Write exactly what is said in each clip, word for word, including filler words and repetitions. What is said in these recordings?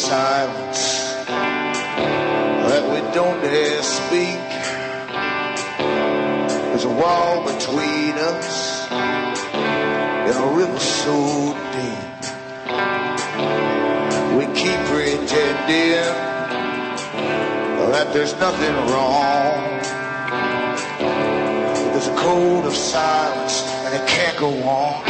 silence that we don't dare speak. There's a wall between us in a river so deep. We keep pretending that there's nothing wrong. There's a code of silence and it can't go on.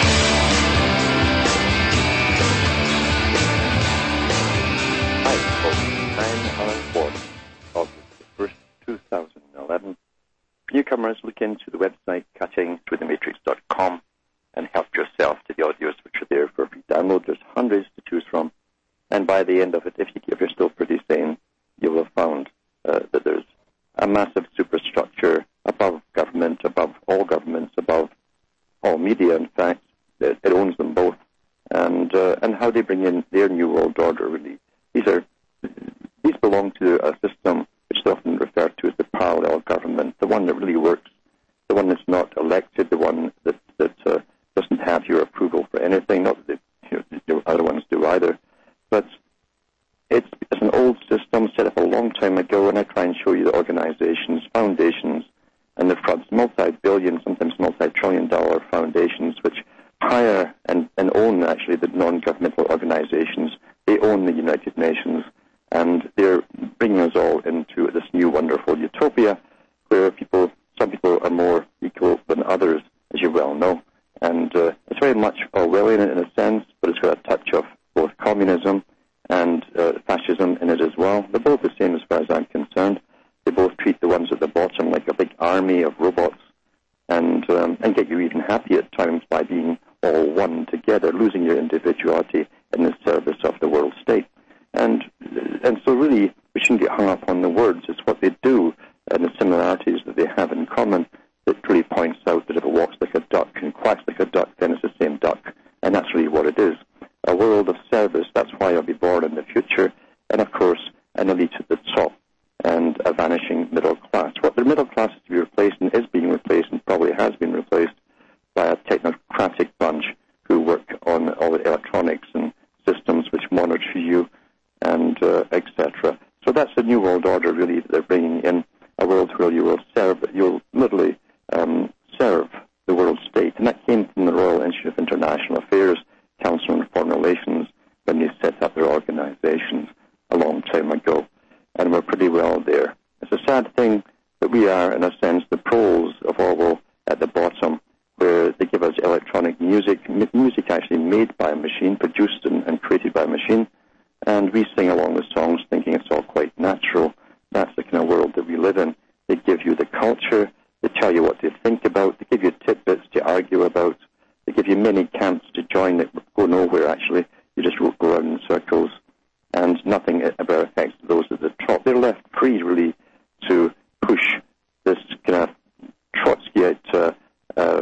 Hi, folks. I'm Alan Ford, August the first, two thousand eleven. Newcomers, look into the website cutting through the matrix dot com and help yourself to the audios which are there for free download. There's hundreds to choose from. And by the end of it, if, you, if you're still pretty sane, you will have found uh, that there's a massive superstructure above government, above all governments, above all media, in fact. It, it owns them both. And uh, and how they bring in their new world order, really. These are these belong to a system which is often referred to as the parallel government, the one that really works, the one that's not elected, the one that, that uh, doesn't have your approval for anything, not that they, you know, the other ones do either. But it's, it's an old system set up a long time ago, and I try and show you the organizations, foundations, and the fronts, multi-billion, sometimes multi-trillion dollar foundations, which hire and, and own, actually, the non-governmental organizations. They own the United Nations, and they're bringing us all into this new wonderful utopia where people, some people are more equal than others, as you well know. And uh, it's very much Orwellian in a sense, but it's got a touch of both communism and uh, fascism in it as well. They're both the same as far as I'm concerned. They both treat the ones at the bottom like a big army of robots and um, and get you even happy at times by being all one together, losing your individuality in the service of the world state. And and so really, we shouldn't get hung up on the words. It's what they do and the similarities that they have in common that really points out that if it walks like a duck and quacks like a duck, then it's the same duck. And that's really what it is. A world of service, that's why I'll be born in the future. And of course, an elite at the top and a vanishing middle class. What the middle class is to be replaced and is being replaced and probably has been replaced by a technocratic bunch who work on all the electronics and systems which monitor you and uh, et cetera. So that's the new world order, really, that they're bringing in, a world where you will serve, you'll literally um, serve the world state. And that came from the Royal Institute of International Affairs, Council on Foreign Relations, when they set up their organizations a long time ago. And we're pretty well there. It's a sad thing that we are, in a sense, the proles of Orwell at the bottom, where they give us electronic music, m- music actually made by a machine, produced and, and created by a machine, and we sing along the songs thinking it's all quite natural. That's the kind of world that we live in. They give you the culture, they tell you what to think about, they give you tidbits to argue about, they give you many camps to join that go nowhere, actually. You just go around in circles, and nothing ever affects those at the top. They're left free, really, to push this kind of Trotskyite uh, uh,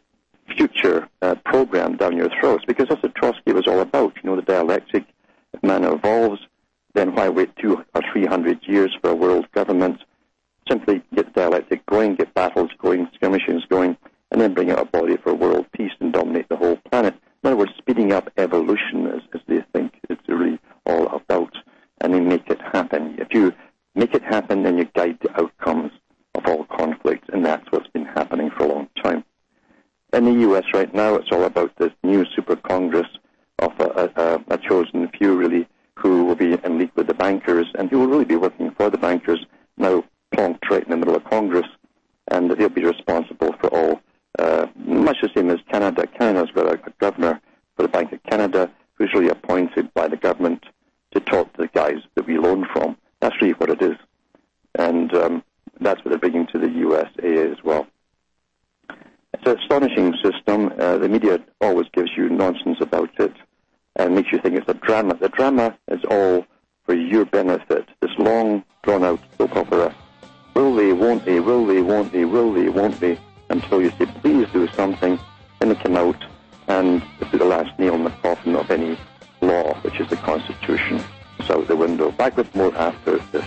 future uh, program down your throats, because that's what Trotsky was all about, you know, the dialectic. If man evolves, then why wait two or three hundred years for a world government? Simply get the dialectic going, get battles going, skirmishes going, and then bring out a body for world peace and dominate the whole planet. In other words, speeding up evolution, as, as they think it's really all about, and they make it happen. If you make it happen, then you guide the outcomes of all conflict, and that's what's been happening for a long time. In the U S right now, it's all about this new super Congress of a, a, a chosen few, really, who will be in league with the bankers, and who will really be working for the bankers, now plonked right in the middle of Congress, and they'll be responsible for all, uh, much the same as Canada. Canada's got a, a governor for the Bank of Canada who's really appointed by the government to talk to the guys that we loan from. That's really what it is. And um, that's what they're bringing to the U S A as well. It's an astonishing system. Uh, the media always gives you nonsense about it and makes you think it's a drama. The drama is all for your benefit. This long, drawn-out soap opera. Will they, won't they, will they, won't they, will they, won't they, until you say, please do something, and they come out and put the last nail in the coffin of any law, which is the Constitution. It's out the window. Back with more after this.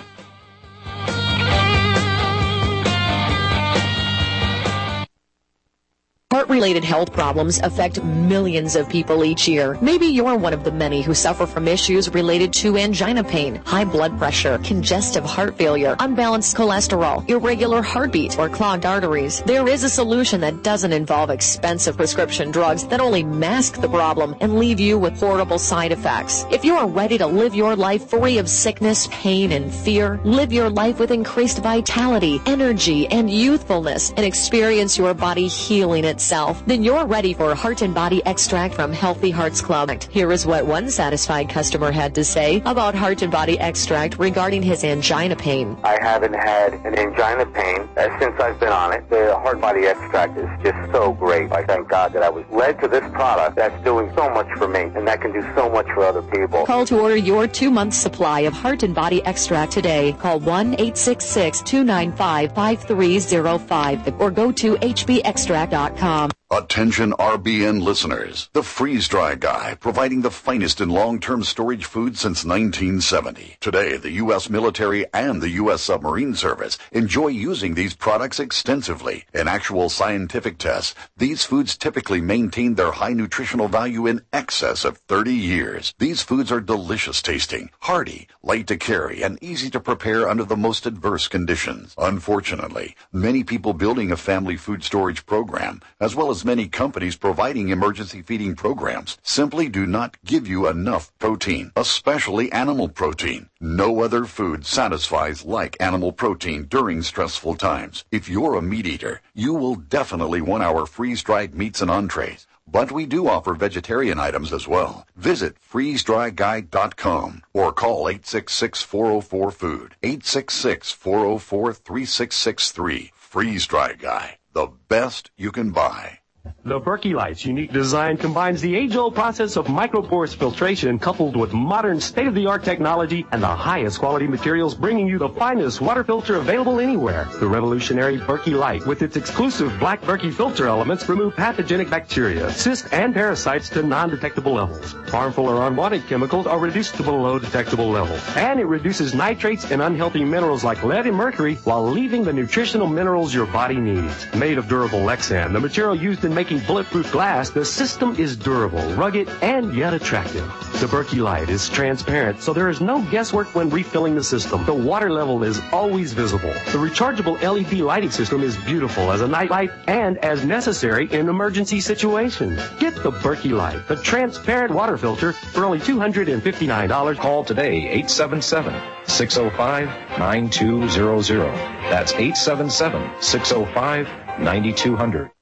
Heart-related health problems affect millions of people each year. Maybe you're one of the many who suffer from issues related to angina pain, high blood pressure, congestive heart failure, unbalanced cholesterol, irregular heartbeat, or clogged arteries. There is a solution that doesn't involve expensive prescription drugs that only mask the problem and leave you with horrible side effects. If you are ready to live your life free of sickness, pain, and fear, live your life with increased vitality, energy, and youthfulness, and experience your body healing itself, then you're ready for Heart and Body Extract from Healthy Hearts Club. Here is what one satisfied customer had to say about Heart and Body Extract regarding his angina pain. I haven't had an angina pain uh, since I've been on it. The Heart and Body Extract is just so great. I thank God that I was led to this product that's doing so much for me, and that can do so much for other people. Call to order your two-month supply of Heart and Body Extract today. Call one eight six six, two nine five, five three zero five or go to h b extract dot com. Attention R B N listeners. The Freeze Dry Guy, providing the finest in long-term storage food since nineteen seventy. Today, the U S military and the U S submarine service enjoy using these products extensively. In actual scientific tests, these foods typically maintain their high nutritional value in excess of thirty years. These foods are delicious tasting, hearty, light to carry, and easy to prepare under the most adverse conditions. Unfortunately, many people building a family food storage program, as well as many companies providing emergency feeding programs, simply do not give you enough protein, especially animal protein. No other food satisfies like animal protein during stressful times. If you're a meat eater, you will definitely want our freeze-dried meats and entrees. But we do offer vegetarian items as well. Visit freeze dry guy dot com or call eight six six, four zero four, food, eight six six, four zero four, three six six three. Freeze Dry Guy, the best you can buy. The Berkey Light's unique design combines the age-old process of microporous filtration coupled with modern state-of-the-art technology and the highest quality materials, bringing you the finest water filter available anywhere. The revolutionary Berkey Light, with its exclusive black Berkey filter elements, remove pathogenic bacteria, cysts, and parasites to non-detectable levels. Harmful or unwanted chemicals are reduced to below detectable levels. And it reduces nitrates and unhealthy minerals like lead and mercury while leaving the nutritional minerals your body needs. Made of durable Lexan, the material used in making bulletproof glass, the system is durable, rugged, and yet attractive. The Berkey Light is transparent, so there is no guesswork when refilling the system. The water level is always visible. The rechargeable L E D lighting system is beautiful as a night light and as necessary in emergency situations. Get the Berkey Light, the transparent water filter, for only two hundred fifty-nine dollars. Call today, eight seven seven, six zero five, nine two zero zero. That's eight seven seven, six zero five, nine two zero zero.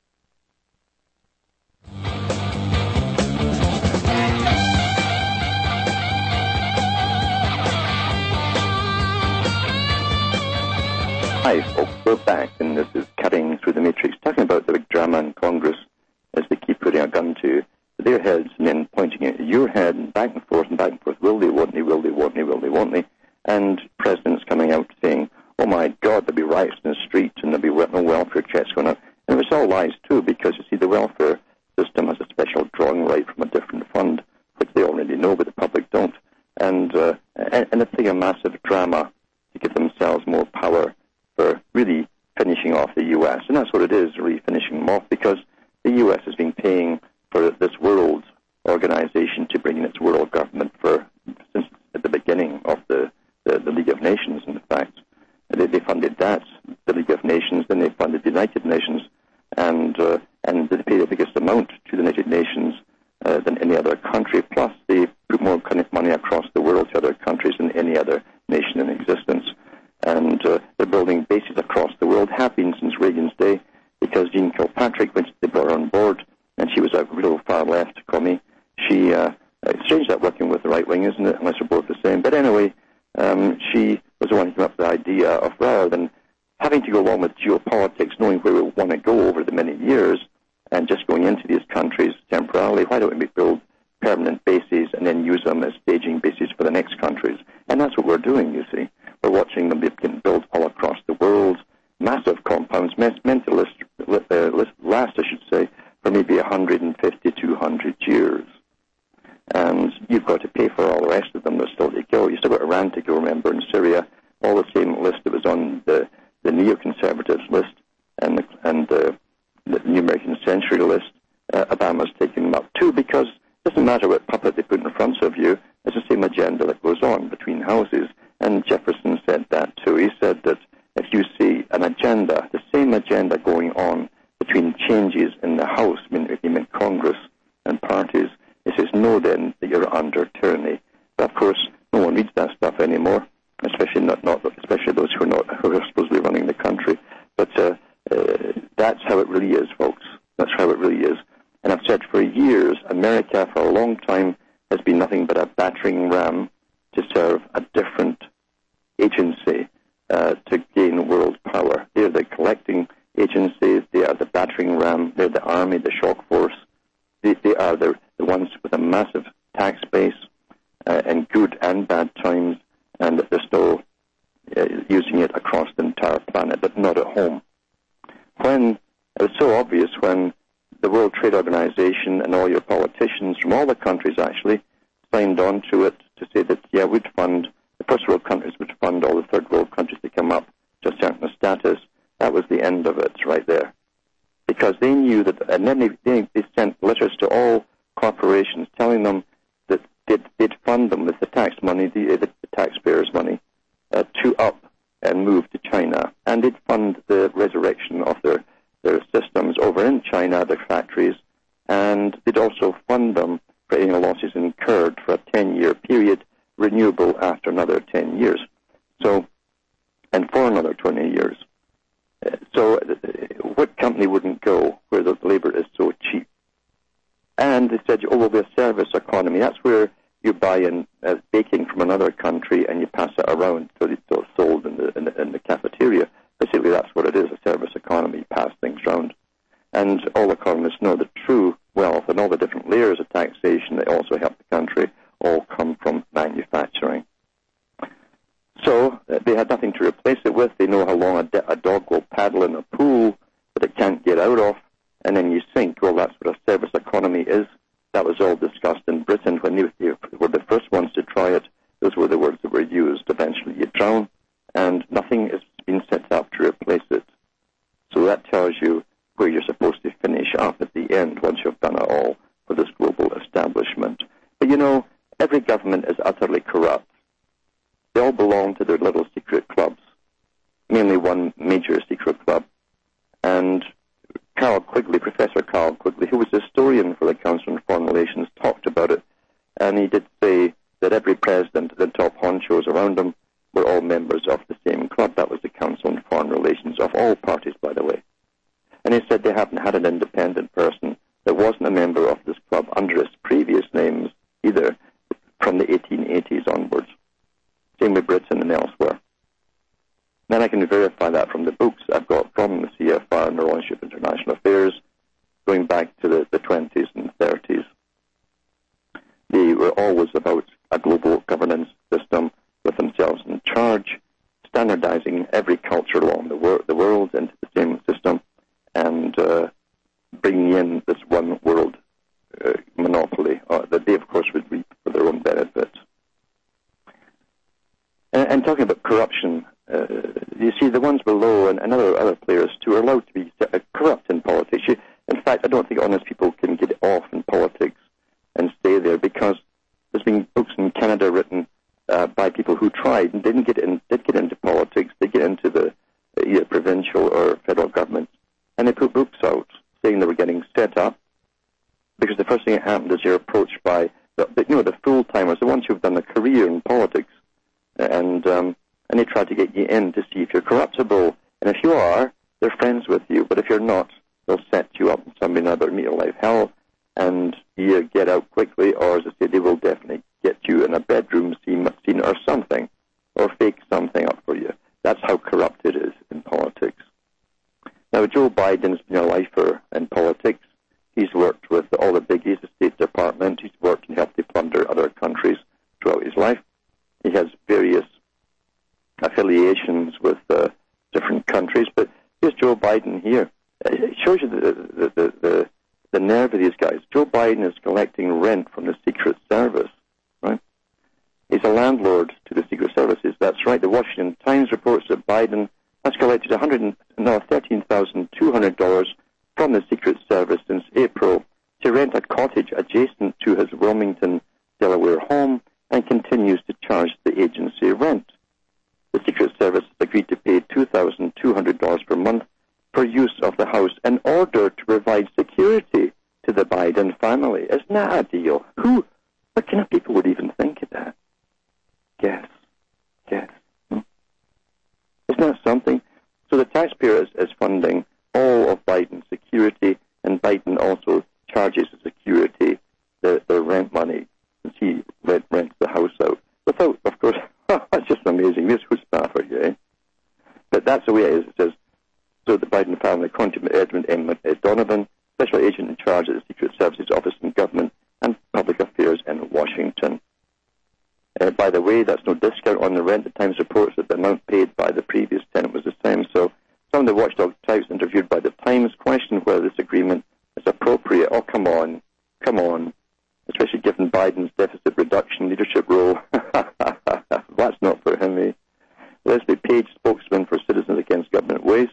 Hi, folks. We're back, and this is Cutting Through the Matrix, talking about the big drama in Congress as they keep putting a gun to their heads and then pointing it at your head and back and forth and back and forth. Will they, won't they, will they, won't they, will they, won't they? And presidents coming out saying, oh, my God, there'll be riots in the streets and there'll be no welfare checks going on. And it was all lies, too, because, you see, the welfare system has a special drawing right from a different fund, which they already know, but the public don't. And, uh, and, and it's like a massive drama to give themselves more power for really finishing off the U S. And that's what it is, really finishing them off, because the U S has been paying for this world organization to bring in its world government for since at the beginning of the, the, the League of Nations, in fact. They, they funded that, the League of Nations, then they funded the United Nations, and uh, and they pay the biggest amount to the United Nations uh, than any other country, plus they put more kind of money across the world to other countries than any other nation in existence. And uh, they're building bases across the world, have been since Reagan's day, because Jean Kilpatrick, when they brought her on board, and she was a real far-left commie, she, uh, it's strange that working with the right wing, isn't it, unless we're both the same. But anyway, um, she was the one who came up with the idea of, rather than having to go along with geopolitics, knowing where we want to go over the many years, and just going into these countries temporarily, why don't we build permanent bases and then use them as staging bases for the next countries? And that's what we're doing, you see. We're watching them being built all across the world, massive compounds, meant to last, uh, last, I should say, for maybe one hundred fifty, two hundred years. And you've got to pay for all the rest of them. There's still to go. You still got Iran to go, remember, in Syria, all the same list that was on the, the neoconservatives list and the, and the, the New American Century list. Two, because it doesn't matter what puppet they put in front of you, it's the same agenda that goes on between houses. And Jefferson said that too. He said that if you see an agenda, the same agenda going on between changes in the House, I mean, in Congress and parties, he says, know then that you're under tyranny. But of course, no one reads that stuff anymore, especially not, not especially those who are not who are supposedly running the country. But uh, uh, that's how it really is, folks. That's how it really is. And I've said for years, America for a long time has been nothing but a battering ram to serve a different agency uh, to gain world power. They're the collecting agencies. They are the battering ram. They're the army, the shock force. They, they are the, the ones with a massive tax base uh, in good and bad times, and they're still uh, using it across the entire planet, but not at home. When it was so obvious when the World Trade Organization and all your politicians from all the countries actually signed on to it to say that, yeah, we'd fund, the first world countries would fund all the third world countries to come up to a certain status. That was the end of it right there. Because they knew that, and then they, they, they sent letters to all corporations telling them that they'd, they'd fund them with the tax money, the, the, the taxpayers' money, uh, to up and move to China. And they'd fund the resurrection of their, their systems over in China, their factories, and they'd also fund them for any losses incurred for a ten-year period, renewable after another ten years. So, and for another twenty years. Uh, so, uh, what company wouldn't go where the labor is so cheap? And they said, oh, we'll be a service economy. That's where you buy in uh, baking from another country and you pass it around so it's sold in the, in the in the cafeteria. Basically, that's what it is, a service economy. You pass things around. And all economists know that true wealth and all the different layers of taxation that also help the country all come from manufacturing. So uh, they had nothing to replace it with. They know how long a, de- a dog will paddle in a pool that it can't get out of, and then you sink. Well, that's what a service economy is. That was all discussed in Britain when they, they were the first ones to try it. Those were the words that were used. Eventually you drown, and nothing has been set up to replace it. So that tells you where you're supposed to finish up at the end once you've done it all for this global establishment. But you know, every government is utterly corrupt. They all belong to their little secret clubs, mainly one major secret club. And Carl Quigley, Professor Carl Quigley, who was a historian for the Council on Foreign Relations, talked about it. And he did say that every president, the top honchos around him, were all members of the same club. That was the Council on Foreign Relations, of all parties, by the way. And he said they haven't had an independent person that wasn't a member of this club under its previous names either from the eighteen eighties onwards. Same with Britain and elsewhere. Then I can verify that from the books I've got from the C F R and the Royal Institute of International Affairs, going back to the, the twenties and thirties. They were always about a global governance system with themselves in charge, standardizing every culture along the, wor- the world into the same system, and uh, bringing in this one world uh, monopoly uh, that they, of course, would reap for their own benefit. And, and talking about corruption, uh, you see the ones below and, and other, other players too are allowed to be uh, corrupt in politics. You, in fact, I don't think honest people can get off in politics and stay there, because there's been books in Canada written uh, by people who tried and didn't get in, did get into politics. They get into the uh, either provincial or federal government, and they put books out saying they were getting set up, because the first thing that happened is you're approached by the, the, you know, the full-timers, the ones who've done a career in politics, and um, and they try to get you in to see if you're corruptible. And if you are, they're friends with you. But if you're not, they'll set you up in some another meet life hell, and you get out quickly, or as I say, they will definitely get you in a bedroom scene, scene or something, or fake something up for you. That's how corrupt it is in politics. Now, Joe Biden's been a lifer in politics. He's worked with all the biggies, the State Department. He's worked and helped to plunder other countries throughout his life. He has various affiliations with uh, different countries, but here's Joe Biden here. It shows you the, the, the, the, the nerve of these guys. Joe Biden is collecting rent from the Secret Service, right? He's a landlord to the Secret Services. That's right. The Washington Times reports that Biden has collected one hundred, no, thirteen thousand two hundred dollars from the Secret Service since April to rent a cottage adjacent to his Wilmington, Delaware home and continues to charge the agency rent. The Secret Service agreed to pay two thousand two hundred dollars per month for use of the house in order to provide security to the Biden family. Isn't that a deal? Who, what kind of people would even think of that? Guess. Guess. Hmm? Isn't that something? So the taxpayer is, is funding all of Biden's security, and Biden also charges the security the, the rent money, since he rent, rents the house out. Without, of course, that's just amazing. This chutzpah for you, eh? But that's the way it is. It says, so the Biden family, according to Edmund M. Donovan, special agent in charge of the Secret Services Office in Government and Public Affairs in Washington. Uh, by the way, that's no discount on the rent. The Times reports that the amount paid by the previous tenant was the same. So some of the watchdog types interviewed by the Times questioned whether this agreement is appropriate. Oh, come on. Come on. Especially given Biden's deficit reduction leadership role. That's not for him, eh? Leslie Page, spokesman for Citizens Against Government Waste.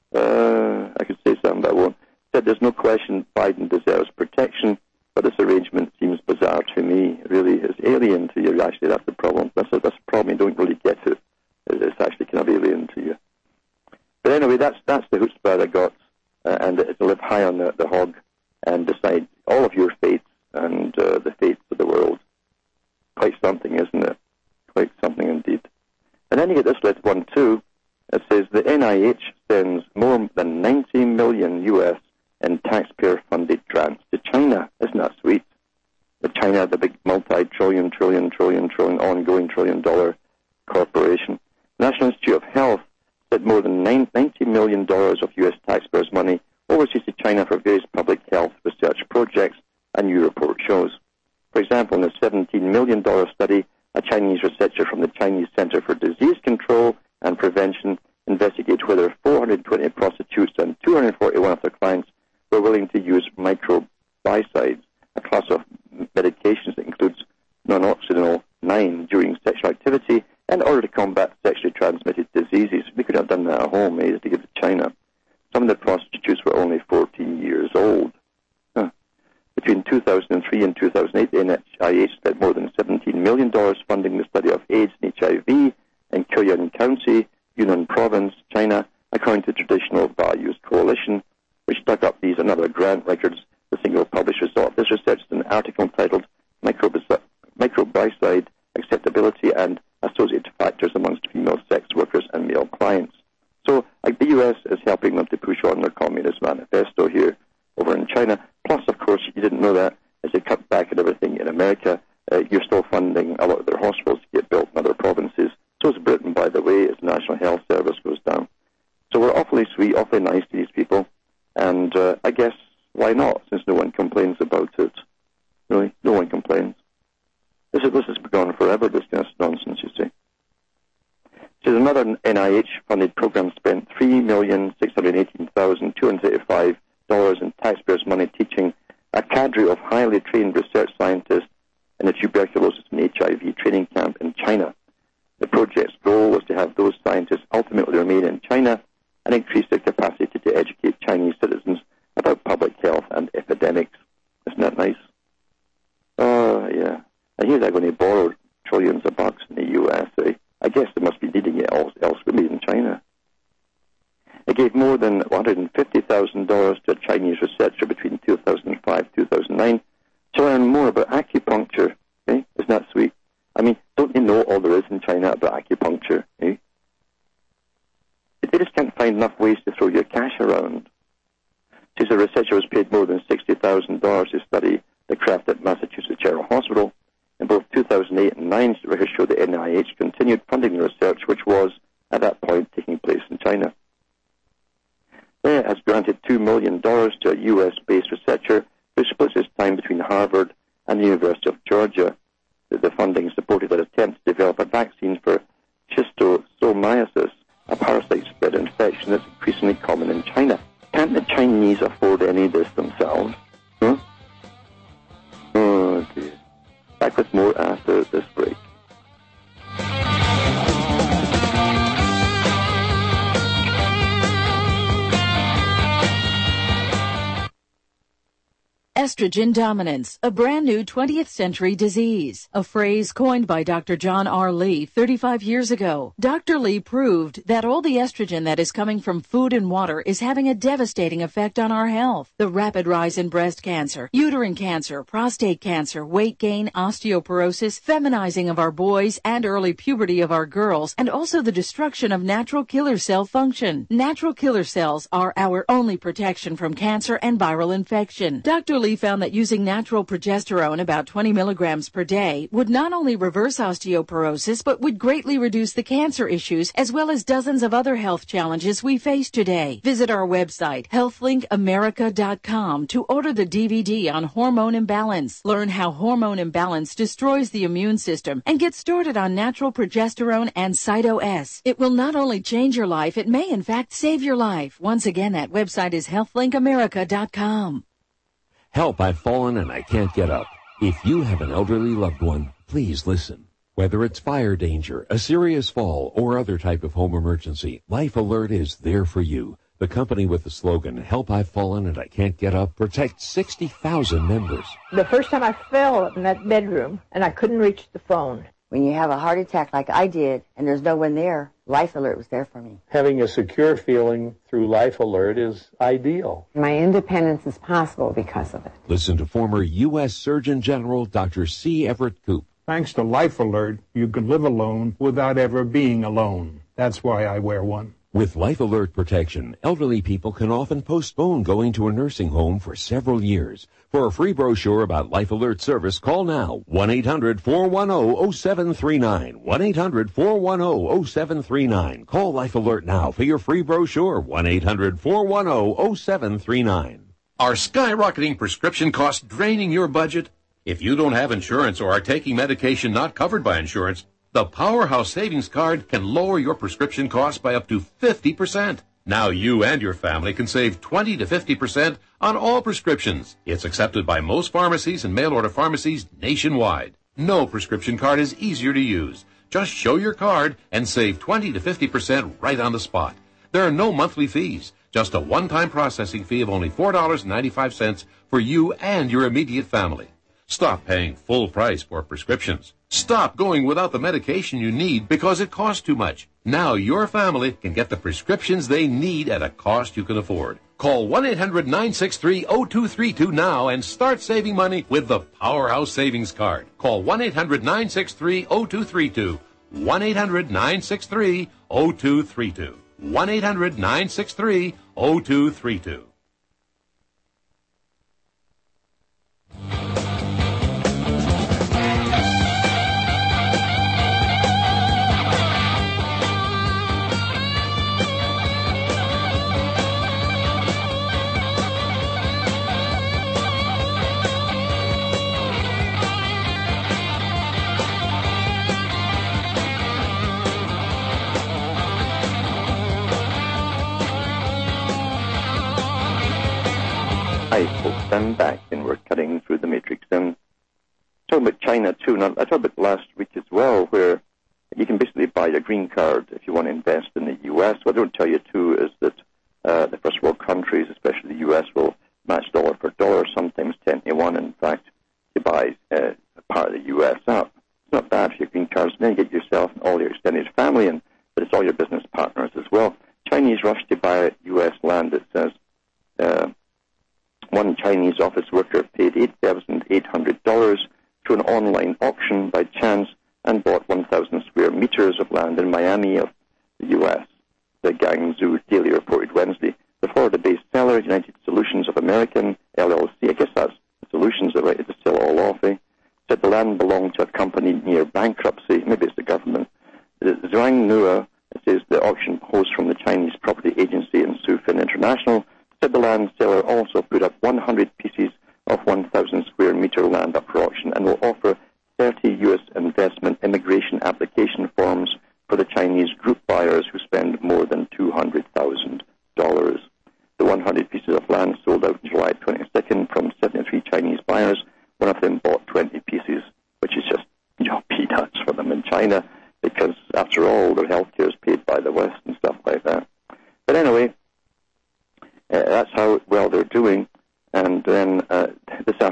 Uh, I could say something, but I won't. Said there's no question Biden deserves protection, but this arrangement seems bizarre to me. It really is alien to you. Actually, that's the problem. That's a, that's a problem. You don't really get it. It's actually kind of alien to you. But anyway, that's that's the chutzpah I got, uh, and it's to live high on the, the hog and decide all of your fates and uh, the fates of the world. Quite something, isn't it? Quite something indeed. And then you get this last one too. It says the N I H sends more than ninety million U S in taxpayer-funded grants to China. Isn't that sweet? The China, the big multi-trillion, trillion, trillion, trillion, ongoing trillion-dollar corporation. National Institute of Health sent more than ninety million dollars of U S taxpayers' money overseas to China for various public health research projects, a new report shows. For example, in a seventeen million dollars study, a Chinese researcher from the Chinese Center for Disease Control and Prevention investigated whether four hundred twenty prostitutes and two hundred forty-one of their clients were willing to use microbicides, a class of medications that includes non-oxidil nine during sexual activity, in order to combat sexually transmitted diseases. We could have done that at home, eh, to give to China. Some of the prostitutes were only fourteen years old. Huh. Between two thousand three and two thousand eight, the N I H spent more than seventeen million dollars funding the study of AIDS and H I V in Kyoyan County, Yunnan Province, China, according to Traditional Values Coalition, which dug up these and other grant records. The single published result of this research is an article entitled Microbicide Acceptability and Associated Factors Amongst Female Sex Workers and Male Clients. So like the U S is helping them to push on their Communist Manifesto here over in China. Plus, of course, you didn't know that, as they cut back and everything in America, uh, you're still funding a lot of their hospitals to get built in other provinces. So is Britain, by the way, as the National Health Service goes down. So we're awfully sweet, awfully nice to these people. And uh, I guess, why not, since no one complains about it? Really, no one complains. This, is, this has gone forever, this kind of nonsense, you see. So another N I H-funded program spent three million six hundred eighteen thousand two hundred eighty-five dollars in taxpayers' money teaching a cadre of highly trained research scientists in a tuberculosis and H I V training camp in China. The project's goal was to have those scientists ultimately remain in China and increase their capacity to educate Chinese citizens about public health and epidemics. Isn't that nice? Oh, yeah. And here they're going to borrow trillions of bucks in the U S. Eh? I guess they must be needing it else, elsewhere in China. It gave more than one hundred fifty thousand dollars to a Chinese researcher between two thousand five and two thousand nine to learn more about acupuncture. Eh? Isn't that sweet? I mean, don't you know all there is in China about acupuncture? Eh? They just can't find enough ways to throw your cash around. Since the researcher was paid more than sixty thousand dollars to study the craft at Massachusetts General Hospital. In both two thousand eight and two thousand nine, records showed the N I H continued funding the research, which was, at that point, taking place in China. It has granted two million dollars to a U S-based researcher who splits his time between Harvard and the University of Georgia. The funding supported an attempt to develop a vaccine for schistosomiasis, a parasite spread infection that's increasingly common in China. Can't the Chinese afford any of this themselves? Huh? Oh, dear. Back with more after this break. Estrogen dominance, a brand new twentieth century disease, a phrase coined by Doctor John R. Lee thirty-five years ago. Doctor Lee proved that all the estrogen that is coming from food and water is having a devastating effect on our health. The rapid rise in breast cancer, uterine cancer, prostate cancer, weight gain, osteoporosis, feminizing of our boys, and early puberty of our girls, and also the destruction of natural killer cell function. Natural killer cells are our only protection from cancer and viral infection. Doctor Lee found that using natural progesterone, about twenty milligrams per day, would not only reverse osteoporosis, but would greatly reduce the cancer issues as well as dozens of other health challenges we face today. Visit our website, health link america dot com, to order the D V D on hormone imbalance. Learn how hormone imbalance destroys the immune system and get started on natural progesterone and Cyto-S. It will not only change your life, it may in fact save your life. Once again, that website is health link america dot com. Help, I've fallen and I can't get up. If you have an elderly loved one, please listen. Whether it's fire danger, a serious fall, or other type of home emergency, Life Alert is there for you. The company with the slogan, Help, I've fallen and I can't get up, protects sixty thousand members. The first time I fell in that bedroom and I couldn't reach the phone. When you have a heart attack like I did and there's no one there, Life Alert was there for me. Having a secure feeling through Life Alert is ideal. My independence is possible because of it. Listen to former U S Surgeon General Doctor C. Everett Koop. Thanks to Life Alert, you can live alone without ever being alone. That's why I wear one. With Life Alert protection, elderly people can often postpone going to a nursing home for several years. For a free brochure about Life Alert service, call now, one eight hundred four one zero zero seven three nine, one eight hundred four one zero zero seven three nine. Call Life Alert now for your free brochure, one eight hundred four one zero zero seven three nine. Are skyrocketing prescription costs draining your budget? If you don't have insurance or are taking medication not covered by insurance, the Powerhouse Savings Card can lower your prescription costs by up to fifty percent. Now you and your family can save twenty to fifty percent on all prescriptions. It's accepted by most pharmacies and mail-order pharmacies nationwide. No prescription card is easier to use. Just show your card and save twenty to fifty percent right on the spot. There are no monthly fees, just a one-time processing fee of only four dollars and ninety-five cents for you and your immediate family. Stop paying full price for prescriptions. Stop going without the medication you need because it costs too much. Now your family can get the prescriptions they need at a cost you can afford. Call one eight hundred nine six three zero two three two now and start saving money with the Powerhouse Savings Card. Call one eight hundred nine six three zero two three two. one eight hundred nine six three zero two three two. one eight hundred nine six three zero two three two. Hi, folks. I'm back, and we're cutting through the matrix. And talking about China, too. Now, I talked about last week as well, where you can basically buy a green card if you want to invest in the U S. What I don't tell you, too, is that uh, the first world countries, especially the U S, will match dollar for dollar, sometimes ten to one, in fact, to buy uh, part of the U S up. It's not bad for your green cards. Then you get yourself and all your extended family, and but it's all your business partners as well. Chinese rush to buy U S land, it says. Uh, One Chinese office worker paid eight thousand eight hundred dollars to an online auction by chance and bought one thousand square meters of land in Miami of the U S, the Guangzhou Daily reported Wednesday. The Florida-based seller, United Solutions of American, L L C, I guess that's the Solutions that right to sell all off, eh, said the land belonged to a company near bankruptcy. Maybe it's the government. Zhuang Nua, it says the auction host from the Chinese property agency in Sufin International, said the land seller also put up one hundred pieces of one thousand square meter land up for auction and will offer thirty U S investment immigration application forms for the Chinese group buyers who spend more than two hundred thousand dollars. The one hundred pieces of land sold out July twenty-second from seventy-three Chinese buyers. One of them bought twenty pieces, which is just, you know, peanuts for them in China, because after all, their health care is paid by the West and stuff like that. But anyway, Uh, that's how well they're doing. And then uh, this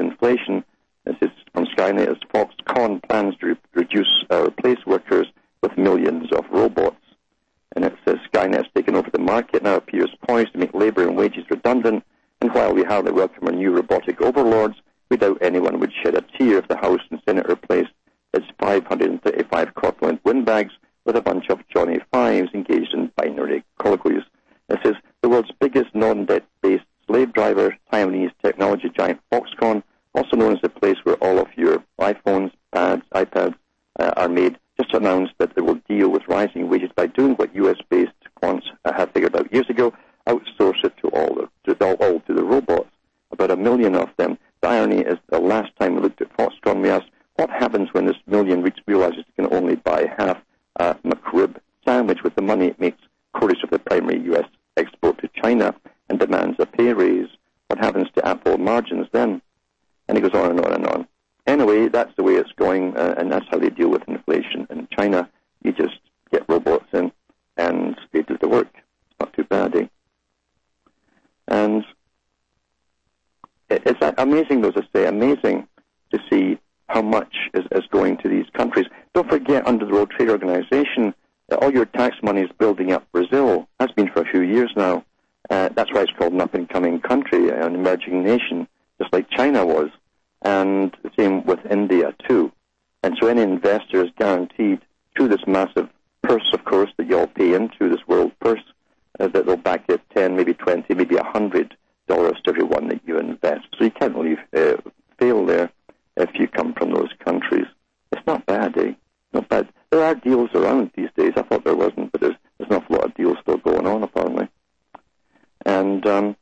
inflation. This is from Skynet. As Foxconn plans to re- reduce or replace workers with millions of robots. And it says Skynet's taken over the market, now appears poised to make labour and wages redundant. And while we hardly welcome our new robotic overlords, we doubt anyone would shed a tear if the House and Senate replaced its five hundred thirty-five corpulent windbags with a bunch of Johnny Fives engaged in binary colloquies. It says the world's biggest non-debt-based slave driver, Taiwanese technology giant Foxconn, also known as the place where all of your iPhones, pads, iPads uh, are made, just announced that it will deal with rising wages by doing what U S-based quants uh, have figured out years ago, outsource it to all, the, to, all, all to the robots, about a million of them. The irony is the last time we looked at Foxconn, we asked, what happens when this million realizes it can only buy half a McRib sandwich with the money it makes courtesy of the primary U S export to China and demands a pay raise? What happens to Apple margins then? And it goes on and on and on. Anyway, that's the way it's going, uh, and that's how they deal with inflation in China. You just get robots in, and they do the work. It's not too bad, eh? And it's amazing, though, as I say, amazing to see how much is, is going to these countries. Don't forget, under the World Trade Organization, uh, all your tax money is building up Brazil. That's been for a few years now. Uh, that's why it's called an up-and-coming country, an emerging nation, just like China was. And the same with India, too. And so any investor is guaranteed through this massive purse, of course, that you all pay into, this world purse, uh, that they'll back you ten, maybe twenty, maybe one hundred dollars to every one that you invest. So you can't really uh, fail there if you come from those countries. It's not bad, eh? Not bad. There are deals around these days. I thought there wasn't, but there's, there's an awful lot of deals still going on, apparently. And um,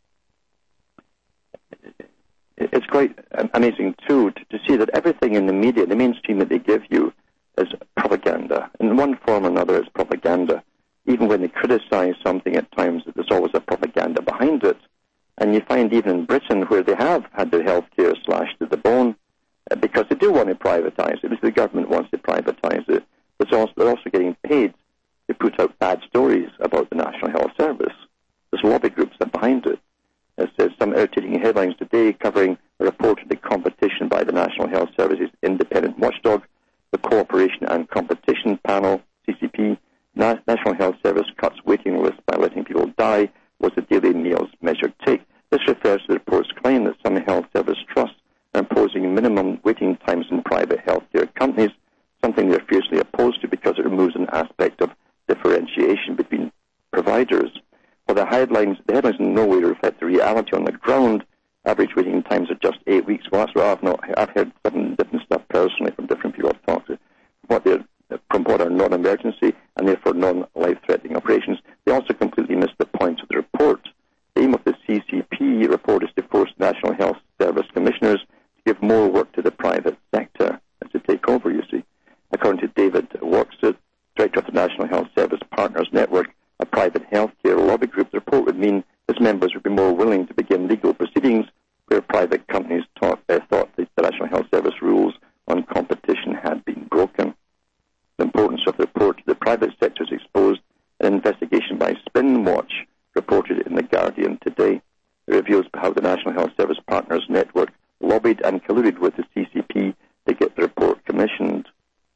it's quite amazing, too, to, to see that everything in the media, the mainstream that they give you, is propaganda. In one form or another, it's propaganda. Even when they criticize something at times, there's always a propaganda behind it. And you find even in Britain, where they have had their health care slashed to the bone, uh, because they do want to privatize it, because the government wants to privatize it, but also, they're also getting paid to put out bad stories about the National Health Service. There's lobby groups that are behind it. It says some irritating headlines today covering a report of the competition by the National Health Service's independent watchdog, the Cooperation and Competition Panel, C C P. Na- National Health Service cuts waiting lists by letting people die, was the Daily Mail's measured take. This refers to the report's claim that some health service trusts are imposing minimum waiting times in private healthcare companies, something they're fiercely opposed to because it removes an aspect of differentiation between providers. Well, the headlines, the headlines in no way reflect the reality on the ground. Average waiting times are just eight weeks. Well, that's what I've not. I've heard some different stuff personally from different people I've talked to. What they're from what are non-emergency and therefore non-life-threatening operations. They also completely missed the point of the report. The aim of the C C P report is to force National Health Service commissioners to give more work to the private sector and to take over, you see. According to David Workstead, Director of the National Health Service Partners Network, a private healthcare lobby group, the report would mean its members would be more willing to begin legal proceedings where private companies taught, uh, thought the National Health Service rules on competition had been broken. The importance of the report to the private sector is exposed in an investigation by Spinwatch, reported in The Guardian today. It reveals how the National Health Service Partners Network lobbied and colluded with the C C P to get the report commissioned.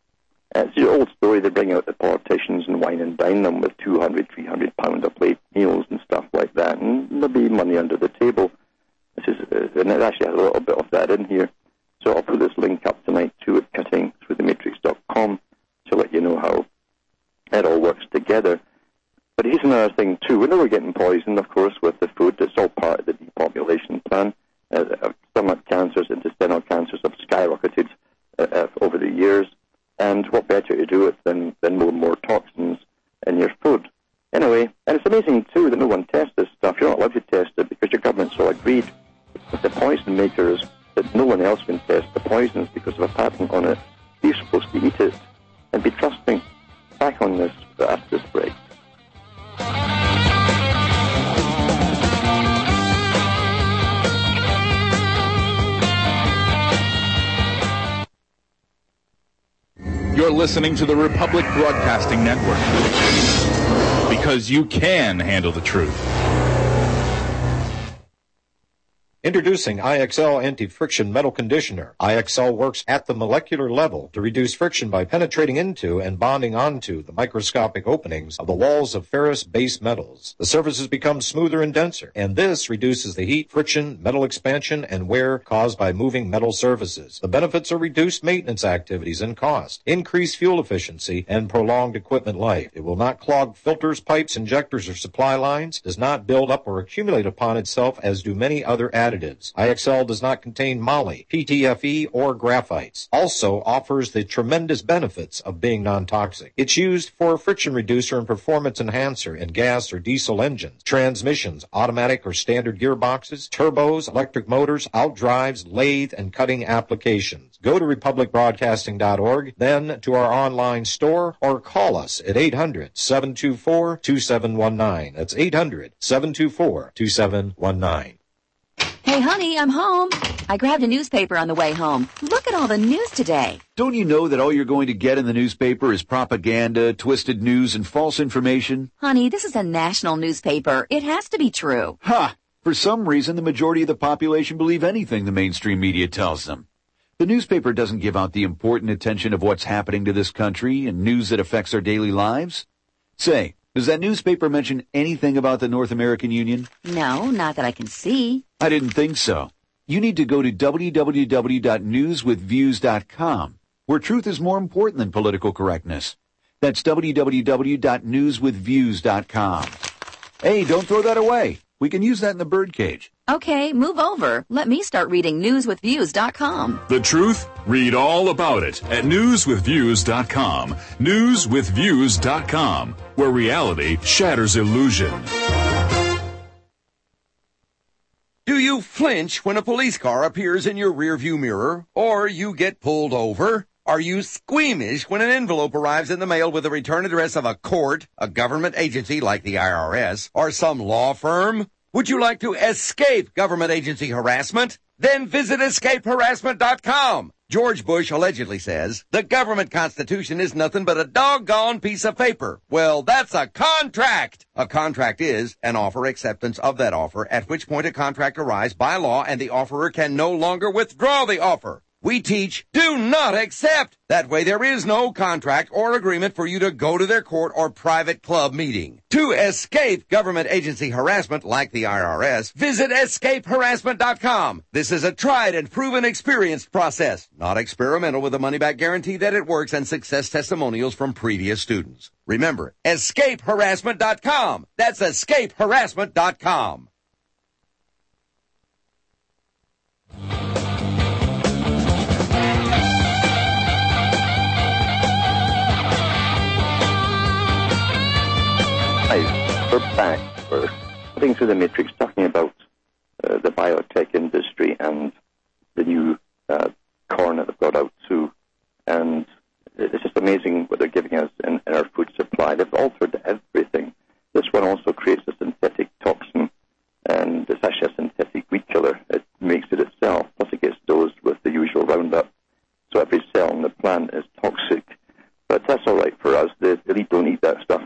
Uh, it's the old story. They bring out the politicians and wine and dine them with two hundred, three hundred pound a plate meals and stuff like that, and there'll be money under the table. This is, uh, and it actually has a little bit of that in here. So I'll put this link up tonight too at cutting through the matrix dot com to let you know how it all works together. But here's another thing too. We know we're getting poisoned, of course, with the food. It's all part of the depopulation plan. Uh, stomach cancers, intestinal cancers have skyrocketed uh, uh, over the years. And what better to do it than, than more and more toxins in your food. Anyway, and it's amazing, too, that no one tests this stuff. You're not allowed to test it because your government's all agreed with the poison makers that no one else can test the poisons because of a patent on it. You're supposed to eat it and be trusting. Back on this after this break. You're listening to the Republic Broadcasting Network, because you can handle the truth. Introducing I X L Anti-Friction Metal Conditioner. I X L works at the molecular level to reduce friction by penetrating into and bonding onto the microscopic openings of the walls of ferrous base metals. The surfaces become smoother and denser, and this reduces the heat, friction, metal expansion, and wear caused by moving metal surfaces. The benefits are reduced maintenance activities and cost, increased fuel efficiency, and prolonged equipment life. It will not clog filters, pipes, injectors, or supply lines, does not build up or accumulate upon itself as do many other additives. I X L does not contain moly, P T F E, or graphites. Also offers the tremendous benefits of being non-toxic. It's used for a friction reducer and performance enhancer in gas or diesel engines, transmissions, automatic or standard gearboxes, turbos, electric motors, outdrives, lathe, and cutting applications. Go to republic broadcasting dot org, then to our online store, or call us at eight hundred, seven two four, two seven one nine. That's eight hundred, seven two four, two seven one nine. Hey, honey, I'm home. I grabbed a newspaper on the way home. Look at all the news today. Don't you know that all you're going to get in the newspaper is propaganda, twisted news, and false information? Honey, this is a national newspaper. It has to be true. Ha! For some reason, the majority of the population believe anything the mainstream media tells them. The newspaper doesn't give out the important attention of what's happening to this country and news that affects our daily lives. Say, does that newspaper mention anything about the North American Union? No, not that I can see. I didn't think so. You need to go to w w w dot news with views dot com, where truth is more important than political correctness. That's w w w dot news with views dot com. Hey, don't throw that away. We can use that in the birdcage. Okay, move over. Let me start reading news with views dot com. The truth? Read all about it at news with views dot com. news with views dot com, where reality shatters illusion. Do you flinch when a police car appears in your rearview mirror, or you get pulled over? Are you squeamish when an envelope arrives in the mail with the return address of a court, a government agency like the I R S, or some law firm? Would you like to escape government agency harassment? Then visit escape harassment dot com. George Bush allegedly says, the government constitution is nothing but a doggone piece of paper. Well, that's a contract. A contract is an offer acceptance of that offer, at which point a contract arrives by law and the offerer can no longer withdraw the offer. We teach, do not accept. That way there is no contract or agreement for you to go to their court or private club meeting. To escape government agency harassment like the I R S, visit escape harassment dot com. This is a tried and proven experienced process, not experimental, with a money-back guarantee that it works and success testimonials from previous students. Remember, escape harassment dot com. That's escape harassment dot com. Hi, we're back. We're putting through the matrix, talking about uh, the biotech industry and the new uh, corn that they've got out too. And it's just amazing what they're giving us in, in our food supply. They've altered everything. This one also creates a synthetic toxin, and it's actually a synthetic weed killer. It makes it itself, plus it gets dosed with the usual Roundup. So every cell in the plant is toxic. But that's all right for us. The elite don't eat that stuff.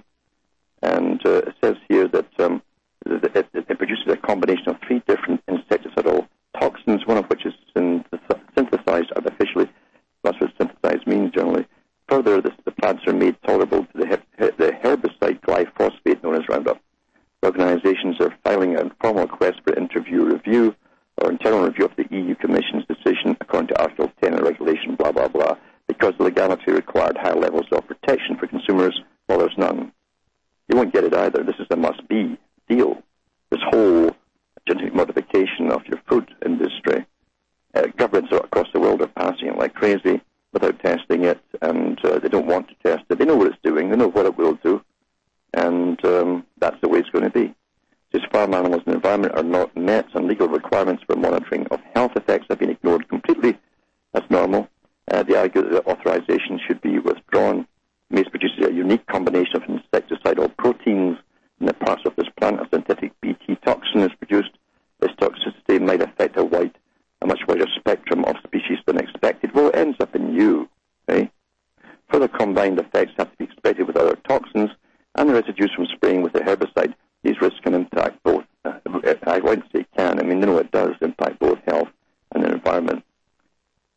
And uh, it says here that um, it, it, it produces a combination of three different insecticidal toxins, one of which is synthesized artificially. That's what synthesized means generally. Further, this, the plants are made tolerable to the, he- the herbicide glyphosate known as Roundup. Organizations are filing a formal request for interview review or internal review of the E U Commission's decision according to Article ten of regulation, blah, blah, blah, because the legality required high levels of protection for consumers, while there's none. You won't get it either. This is a must-be deal. This whole genetic modification of your food industry. Uh, governments across the world are passing it like crazy without testing it, and uh, they don't want to test it. They know what it's doing. They know what it will do, and um, that's the way it's going to be. Since farm animals and the environment are not met, and legal requirements for monitoring of health effects have been ignored completely, that's normal. Uh, they argue that authorization should be withdrawn. Maize produces a unique combination of insecticidal proteins in the parts of this plant. A synthetic B T toxin is produced. This toxicity might affect a wide, a much wider spectrum of species than expected. Well, it ends up in you. Okay? Further combined effects have to be expected with other toxins and the residues from spraying with the herbicide. These risks can impact both. Uh, I wouldn't say can. I mean, no, it does impact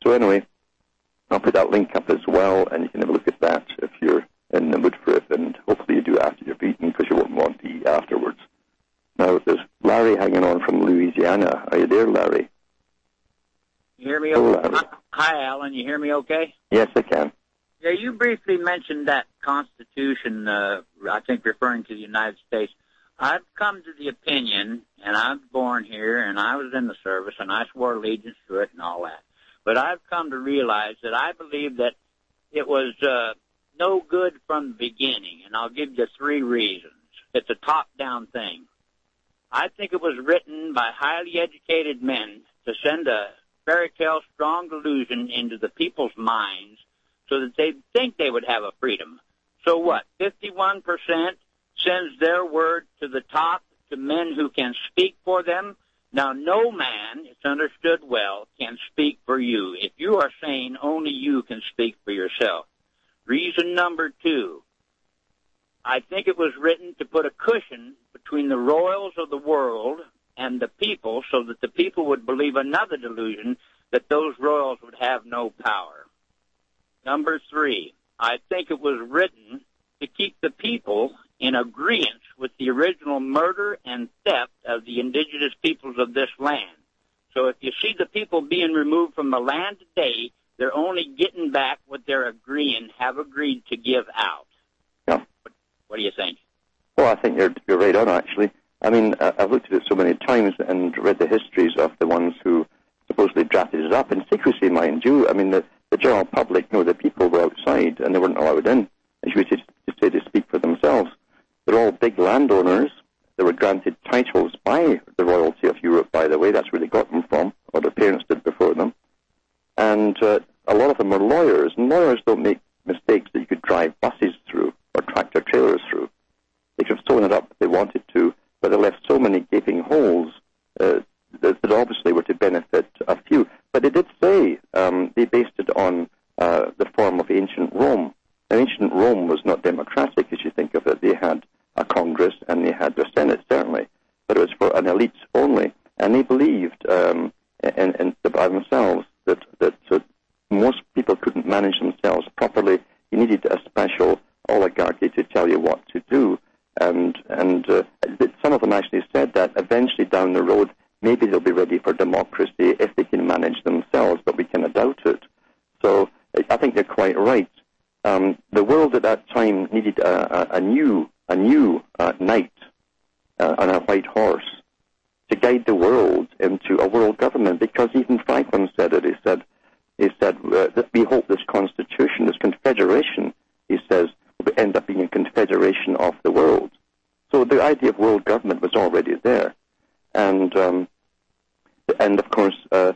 So anyway, I'll put that link up as well, and you can have a look at that if you're in the mood for it, and hopefully you do after you've eaten, because you won't want to eat afterwards. Now, there's Larry hanging on from Louisiana. Are you there, Larry? You hear me Hello, okay? Larry. Hi, Alan. You hear me okay? Yes, I can. Yeah, you briefly mentioned that Constitution, uh, I think referring to the United States. I've come to the opinion, and I was born here, and I was in the service, and I swore allegiance to it and all that. But I've come to realize that I believe that it was uh, no good from the beginning, and I'll give you three reasons. It's a top-down thing. I think it was written by highly educated men to send a fairy tale strong delusion into the people's minds so that they'd think they would have a freedom. So what? fifty-one percent sends their word to the top to men who can speak for them. Now, no man, it's understood well, can speak for you. If you are sane, only you can speak for yourself. Reason number two, I think it was written to put a cushion between the royals of the world and the people so that the people would believe another delusion that those royals would have no power. Number three, I think it was written to keep the people in agreement with the original murder and theft of the indigenous peoples of this land. So if you see the people being removed from the land today, they're only getting back what they're agreeing, have agreed to give out. Yeah. What, what do you think? Well, I think you're, you're right on, actually. I mean, I've looked at it so many times and read the histories of the ones who supposedly drafted it up in secrecy, mind you. I mean, the, the general public, no, the people were outside and they weren't allowed in, as you would say, to speak for themselves. They're all big landowners. They were granted titles by the royalty of Europe, by the way. That's where they got them from, or their parents did before them. And uh, a lot of them were lawyers, and lawyers don't make mistakes that you could drive buses through or tractor trailers through. They could have sewn it up if they wanted to, but they left so many gaping holes uh, that, that obviously were to benefit a few. But they did say um, they based it on uh, the form of ancient Rome. And ancient Rome was not democratic, as you think of it. They had a Congress and they had their Senate, certainly, but it was for an elite only. And they believed um, in, in, by themselves that, that uh, most people couldn't manage themselves properly. You needed a special oligarchy to tell you what to do. And, and uh, some of them actually said that eventually down the road, maybe they'll be ready for democracy if they can manage themselves, but we kind of doubt it. So I think they're quite right. Um, the world at that time needed a, a, a new, a new uh, knight uh, on a white horse to guide the world into a world government. Because even Franklin said it. He said, he said uh, that we hope this constitution, this confederation, he says, will end up being a confederation of the world. So the idea of world government was already there, and um, and of course. Uh,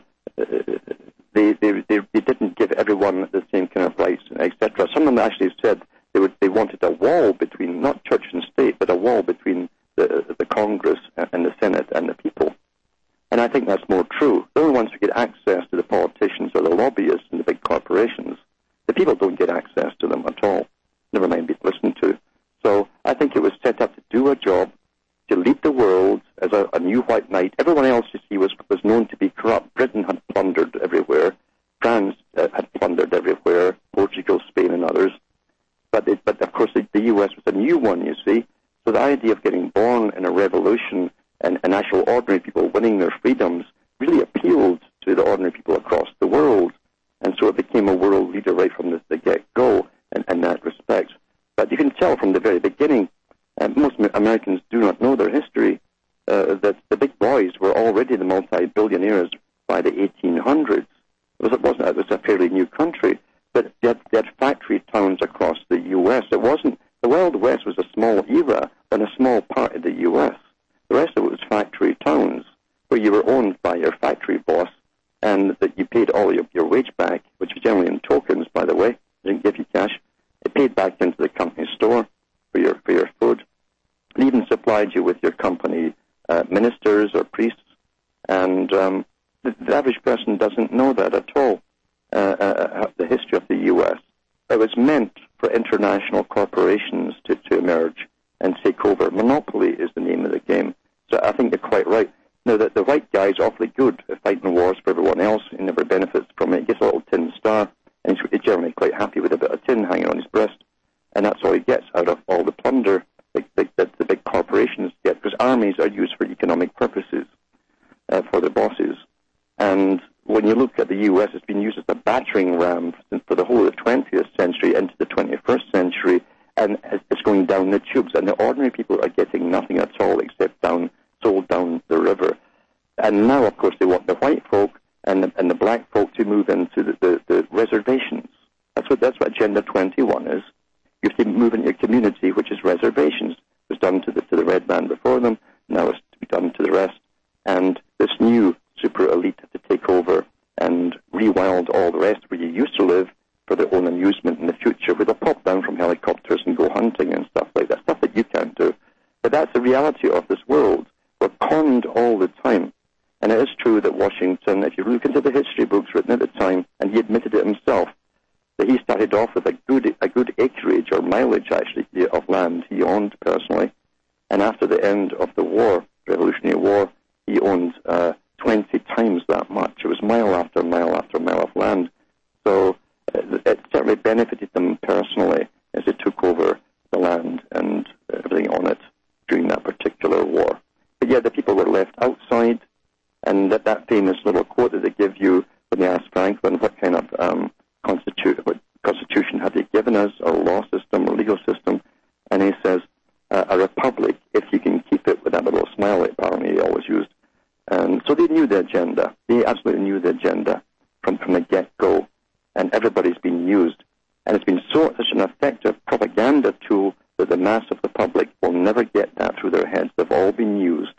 They, they they they didn't give everyone the same kind of rights, et cetera. Some of them actually said they would they wanted a wall between not church and state, but a wall between the the Congress and the Senate and the people. And I think that's more true. The only ones who get access to the politicians are the lobbyists and the big corporations. The people don't get access to them at all. Never mind being listened to. So I think it was set up to do a job, to lead the world as a, a new white knight. Everyone else, you see, was, was known to be corrupt. Britain had plundered everywhere. France uh, had plundered everywhere. Portugal, Spain, and others. But, it, but of course, the, the U S was a new one, you see. So the idea of getting born in a revolution and, and actual ordinary people winning their freedoms really appealed to the ordinary people across the world. And so it became a world leader right from the, the get-go in, in that respect. But you can tell from the very beginning, and most Americans do not know their history, uh, that the big boys were already the multi-billionaires by the eighteen hundreds. It, was, it, wasn't, it was a fairly new country, but they had, they had factory towns across the U S It wasn't, the Wild West was a small era and a small part of the U S The rest of it was factory towns, where you were owned by your factory boss, and that you paid all your, your wage back, which was generally in tokens, by the way. They didn't give you cash. It paid back into the company store for your for your food. It even supplied you with your company uh, ministers or priests, and um, the, the average person doesn't know that at all, uh, uh, the history of the U S It was meant for international corporations to, to emerge and take over. Monopoly is the name of the game. So I think you're quite right. Now, that the white guy is awfully good at fighting wars for everyone else. He never benefits from it. He gets a little you look at the U S, it's been used as a battering ram for the whole of the twentieth century into the twenty-first century, and it's going down the tubes, and the ordinary people are getting nothing at all except down, sold down the river. And now, of course, they want the white folk and the, and the black folk to move into the, the, the reservations. That's what that's what Agenda twenty-one is. You have to move in your community, which is reservations. It was done to the to the red man before them. Now it's to be done to the rest. And this new super elite have to take over and rewild all the rest where you used to live for their own amusement in the future, where they'll pop down from helicopters and go hunting and stuff like that, stuff that you can't do. But that's the reality of this world. We're conned all the time. And it is true that Washington, if you look into the history books written at the time, and he admitted it himself, that he started off with a good a good acreage, or mileage actually, of land he owned personally. And after the end of the war, Revolutionary War, he owned uh, twenty times that much. It was mile after mile after mile of land. So uh, it certainly benefited them personally as they took over the land and everything on it during that particular war. But yeah, the people were left outside, and that, that famous little quote that they give you when they ask Franklin what kind of um, constitu- what constitution have they given us, or law system or legal system, and he says, uh, a republic, if you can keep it, with that little smile apparently he always used. And so they knew the agenda. They absolutely knew the agenda from, from the get-go, and everybody's been used. And it's been so such an effective propaganda tool that the mass of the public will never get that through their heads. They've all been used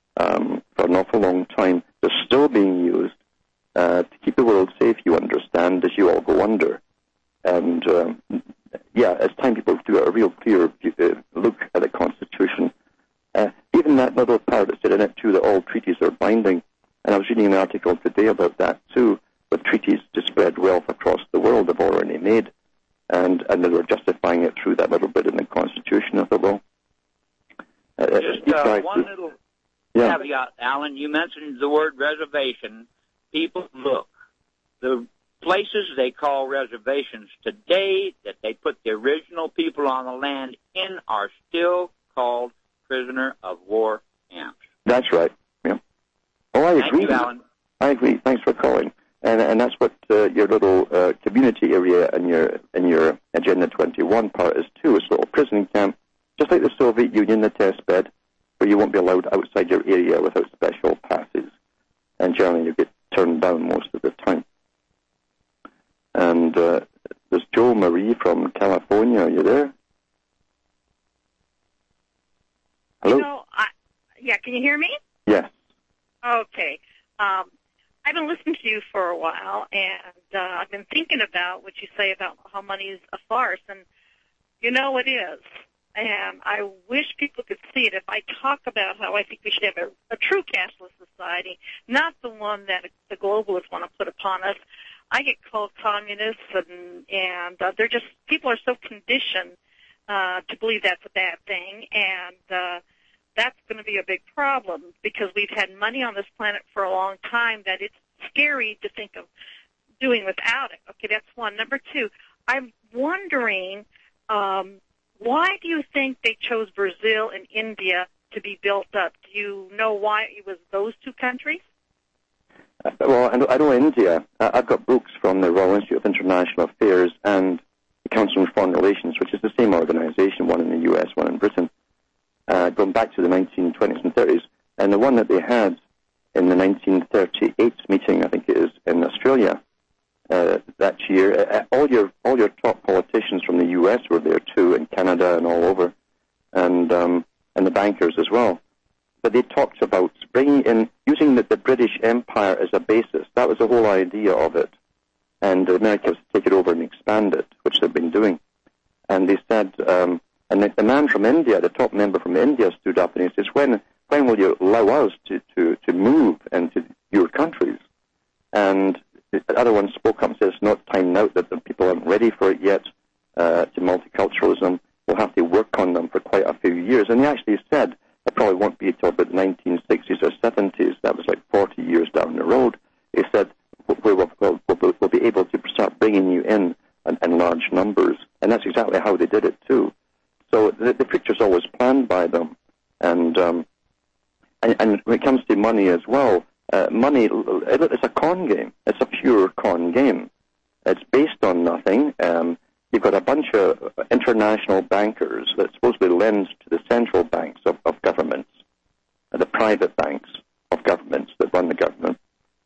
um, for an awful long time. They're still being used uh, to keep the world safe, you understand, as you all go under. And, um, yeah, it's time people do a real clear uh, look at the Constitution. Uh, even that little part that said in it, too, that all treaties are binding. And I was reading an article today about that, too, with treaties to spread wealth across the world they've already made. And, and they were justifying it through that little bit in the Constitution of the law. Uh, Just uh, one to, little yeah. caveat, Alan. You mentioned the word reservation. People, look, the places they call reservations today that they put the original people on the land in are still called prisoner of war camps. That's right. Yeah. Oh, I Thank agree. you, Alan. I agree. Thanks for calling. And and that's what uh, your little uh, community area and your and your Agenda twenty-one part is too. It's a little prison camp, just like the Soviet Union, the test bed, where you won't be allowed outside your area without special passes, and generally you get turned down most of the time. And uh, there's Joe Marie from California. Are you there? Hello? You know, I, yeah, can you hear me? Yes. Okay. Um, I've been listening to you for a while, and uh, I've been thinking about what you say about how money is a farce, and you know it is. And I wish people could see it. If I talk about how I think we should have a, a true cashless society, not the one that the globalists want to put upon us, I get called communists, and, and uh, they're just, people are so conditioned uh, to believe that's a bad thing, and uh, that's going to be a big problem because we've had money on this planet for a long time that it's scary to think of doing without it. Okay, that's one. Number two, I'm wondering, um, why do you think they chose Brazil and India to be built up? Do you know why it was those two countries? Uh, well, I know, I know India. Uh, I've got books from the Royal Institute of International Affairs and the Council on Foreign Relations, which is the same organization, one in the U S, one in Britain, uh, going back to the nineteen twenties and thirties. And the one that they had in the nineteen thirty-eight meeting, I think it is, in Australia uh, that year, uh, all your all your top politicians from the U S were there too, and Canada and all over, and um, and the bankers as well. But they talked about bringing in, using the, the British Empire as a basis. That was the whole idea of it. And America was to take it over and expand it, which they've been doing. And they said, um, and the, the man from India, the top member from India, stood up and he says, when when will you allow us to, to, to move into your countries? And the other one spoke up and says, it's not time now, that the people aren't ready for it yet, uh, to multiculturalism. We'll have to work on them for quite a few years. And he actually said, it probably won't be until about the nineteen sixties or seventies. That was like forty years down the road. He said, we will we'll, we'll, we'll be able to start bringing you in, in in large numbers. And that's exactly how they did it, too. So the, the picture's always planned by them. And, um, and and when it comes to money as well, uh, money, it's a con game. It's a pure con game. It's based on nothing. Um, you've got a bunch of international bankers that supposedly lend to the central banks of, of governments, uh, the private banks of governments that run the government.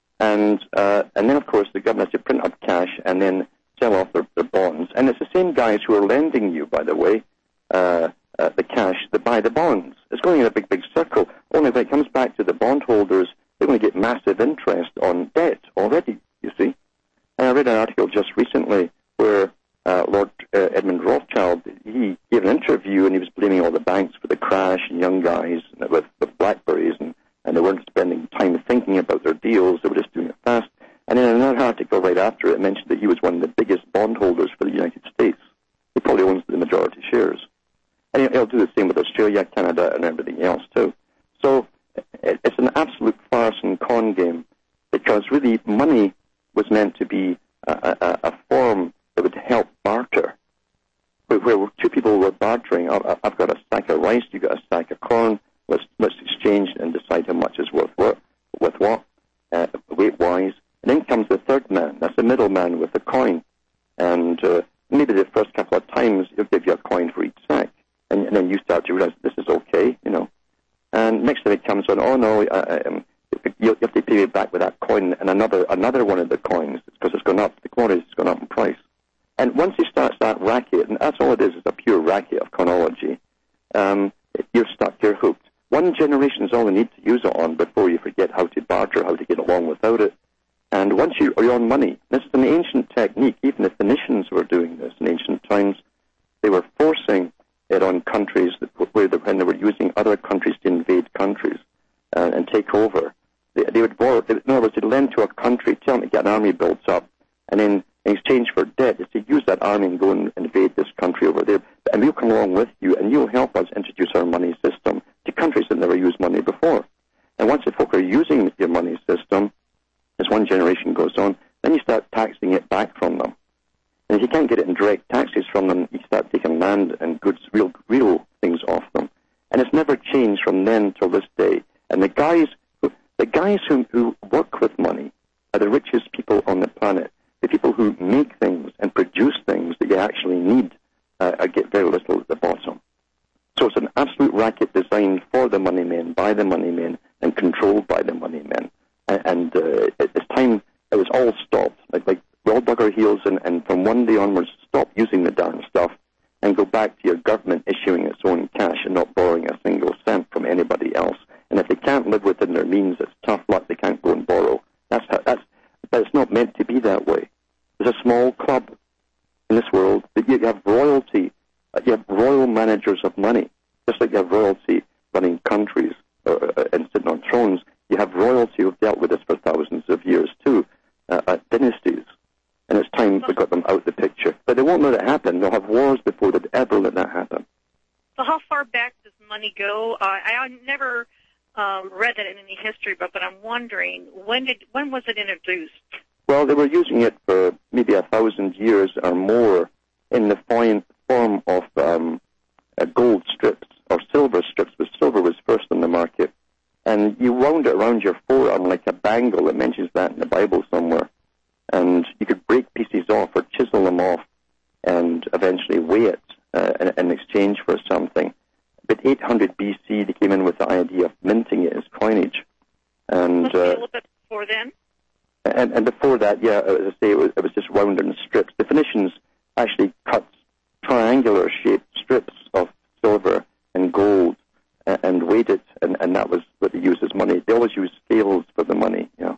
And uh, and then, of course, the government has to print up cash and then sell off their, their bonds. And it's the same guys who are lending you, by the way, uh, uh, the cash that buy the bonds. It's going in a big, big circle. Only when it comes back to the bondholders, they're going to get massive interest on debt already, you see. And I read an article just recently where uh, Lord uh, Edmund Rothschild, he gave an interview and he was blaming all the banks for the crash and young guys with, with BlackBerries, and, and they weren't spending time thinking about their deals. They were just doing it fast. And in another article right after it mentioned that he was one of the biggest bondholders for the United States. He probably owns the majority shares. And he'll do the same with Australia, Canada, and everything else, too. So it's an absolute farce and con game, because really money was meant to be a, a, a form that would help barter, where, where two people were bartering. I've got a sack of rice, you've got a sack of corn, let's, let's exchange and decide how much is worth what, with what, uh, weight-wise. And then comes the third man, that's the middleman with the coin. And uh, maybe the first couple of times he'll give you a coin for each sack. And, and then you start to realize this is okay, you know. And next time it comes on, oh no, uh, um, you have to pay me back with that coin and another another one of the coins because it's gone up, the commodity's gone up in price. And once he starts that racket, and that's all it is, is a pure racket of chronology, um, you're stuck, you're hooked. One generation is all you need to use it on before you forget how to barter, how to get along without it. And once you are on money, this is an ancient technique. Even the Phoenicians were doing this in ancient times. They were forcing it on countries that, where they, when they were using other countries to invade countries uh, and take over. They, they would borrow, they, in other words, they'd lend to a country, tell them to get an army built up, and then in exchange for debt, is to use that army and go and invade this country over there. And we'll come along with you, and you'll help us introduce our money system to countries that never used money before. And once the folk are using your money system, as one generation goes on, then you start taxing it back from them. And if you can't get it in direct taxes from them, you start taking land and goods, real real things off them. And it's never changed from then till this day. And the guys who, the guys who, who work with money are the richest people on the planet. The people who make things and produce things that you actually need uh, get very little at the bottom. So it's an absolute racket designed for the money men, by the money men, and controlled by the money men. And, and uh, it's time it was all stopped. Like, like we all dug our heels and, and from one day onwards stop using the darn stuff and go back to your government issuing its own cash and not borrowing a single cent from anybody else. And if they can't live within their means, it's tough luck. They can't go and borrow. That's how, that's, but it's not meant to be that way. There's a small club in this world that you have royalty. You have royal managers of money, just like you have royalty running countries uh, and sitting on thrones. You have royalty who've dealt with this for thousands of years too, uh, at dynasties. And it's time we got them out the picture. But they won't let it happen. They'll have wars before they'd ever let that happen. So how far back does money go? Uh, I never um, read that in any history book, but I'm wondering, when did when was it introduced? Well, they were using it for maybe a thousand years or more in the form of um, uh, gold strips or silver strips, but silver was first on the market. And you wound it around your forearm like a bangle. It mentions that in the Bible somewhere. And you could break pieces off or chisel them off and eventually weigh it uh, in, in exchange for something. But eight hundred B C, they came in with the idea of minting it as coinage. And, Must be a little bit before then? And, and before that, yeah, as I say, it was, it was just wound in strips. The Phoenicians actually cut triangular-shaped strips of silver and gold and, and weighed it, and, and that was what they used as money. They always used scales for the money, yeah.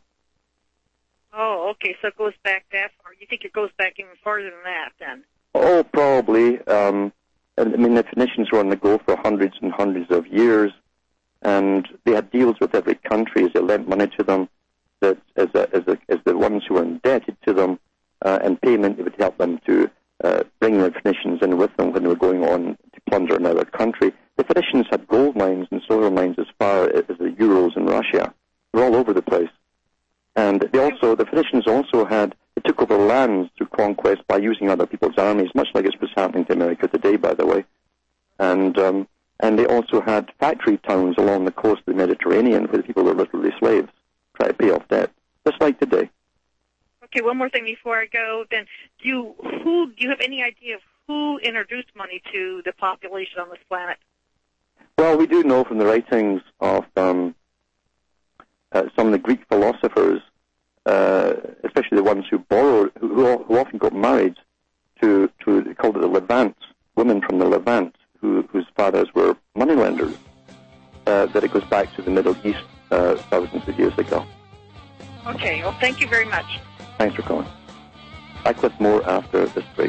Oh, okay, so it goes back that far. You think it goes back even farther than that, then? Oh, probably. Um, and, I mean, the Phoenicians were on the go for hundreds and hundreds of years, and they had deals with every country as they lent money to them, that as, a, as, a, as the ones who were indebted to them, uh, and payment, it would help them to uh, bring the Phoenicians in with them when they were going on to plunder another country. The Phoenicians had gold mines and silver mines as far as the Urals in Russia. They're all over the place. And they also, the Phoenicians also had, they took over lands through conquest by using other people's armies, much like it's what's happening to America today, by the way. And um, and they also had factory towns along the coast of the Mediterranean where the people were literally slaves. try to pay off debt, just like today. Okay, one more thing before I go. Then, do you who do you have any idea of who introduced money to the population on this planet? Well, we do know from the writings of um, uh, some of the Greek philosophers, uh, especially the ones who borrowed, who, who often got married to, to they called it the Levant, women from the Levant, who, whose fathers were moneylenders, uh, that it goes back to the Middle East uh, thousands of years ago. Okay, well, thank you very much. Thanks for calling. Back with more after this break.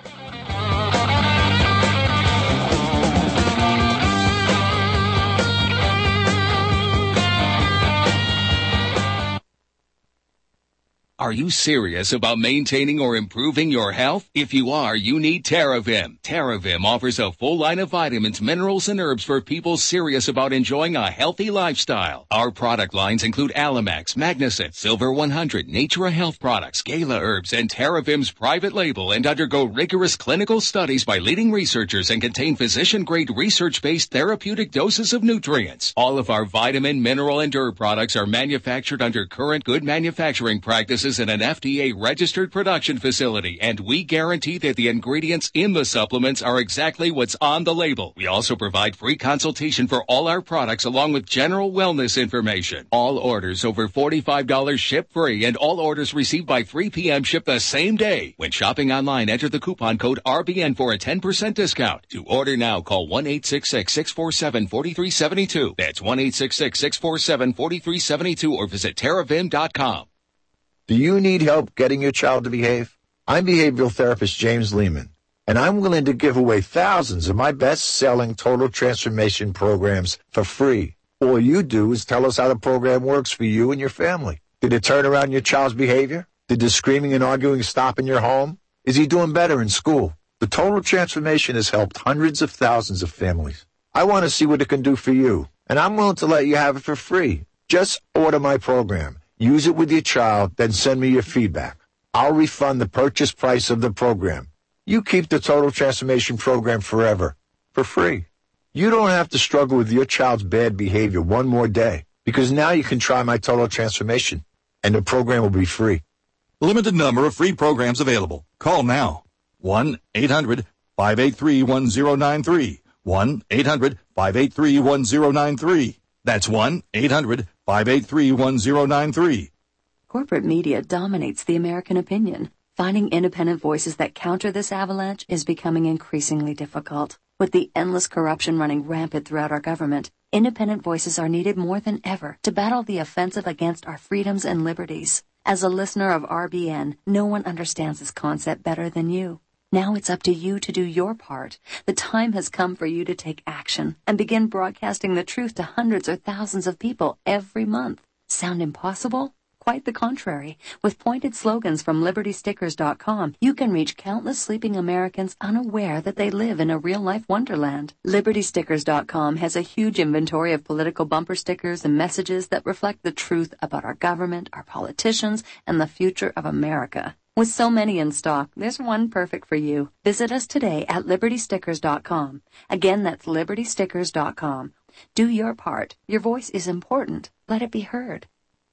Are you serious about maintaining or improving your health? If you are, you need TerraVim. TerraVim offers a full line of vitamins, minerals, and herbs for people serious about enjoying a healthy lifestyle. Our product lines include Alamax, Magnicet, Silver one hundred, Natura Health Products, Gala Herbs, and TerraVim's private label, and undergo rigorous clinical studies by leading researchers and contain physician-grade research-based therapeutic doses of nutrients. All of our vitamin, mineral, and herb products are manufactured under current good manufacturing practices in an F D A-registered production facility, and we guarantee that the ingredients in the supplements are exactly what's on the label. We also provide free consultation for all our products along with general wellness information. All orders over forty-five dollars ship free, and all orders received by three p.m. ship the same day. When shopping online, enter the coupon code R B N for a ten percent discount. To order now, call one eight six six, six four seven, four three seven two. That's one eight six six, six four seven, four three seven two, or visit terravim dot com. Do you need help getting your child to behave? I'm behavioral therapist James Lehman, and I'm willing to give away thousands of my best-selling total transformation programs for free. All you do is tell us how the program works for you and your family. Did it turn around your child's behavior? Did the screaming and arguing stop in your home? Is he doing better in school? The total transformation has helped hundreds of thousands of families. I want to see what it can do for you, and I'm willing to let you have it for free. Just order my program. Use it with your child, then send me your feedback. I'll refund the purchase price of the program. You keep the Total Transformation Program forever, for free. You don't have to struggle with your child's bad behavior one more day, because now you can try my Total Transformation, and the program will be free. Limited number of free programs available. Call now. one eight hundred, five eight three, one zero nine three. one eight hundred, five eight three, one zero nine three. That's one eight hundred, five eight three, one zero nine three. Corporate media dominates the American opinion. Finding independent voices that counter this avalanche is becoming increasingly difficult. With the endless corruption running rampant throughout our government, independent voices are needed more than ever to battle the offensive against our freedoms and liberties. As a listener of R B N, no one understands this concept better than you. Now it's up to you to do your part. The time has come for you to take action and begin broadcasting the truth to hundreds or thousands of people every month. Sound impossible? Quite the contrary. With pointed slogans from liberty stickers dot com, you can reach countless sleeping Americans unaware that they live in a real-life wonderland. liberty stickers dot com has a huge inventory of political bumper stickers and messages that reflect the truth about our government, our politicians, and the future of America. With so many in stock, there's one perfect for you. Visit us today at liberty stickers dot com. Again, that's liberty stickers dot com. Do your part. Your voice is important. Let it be heard.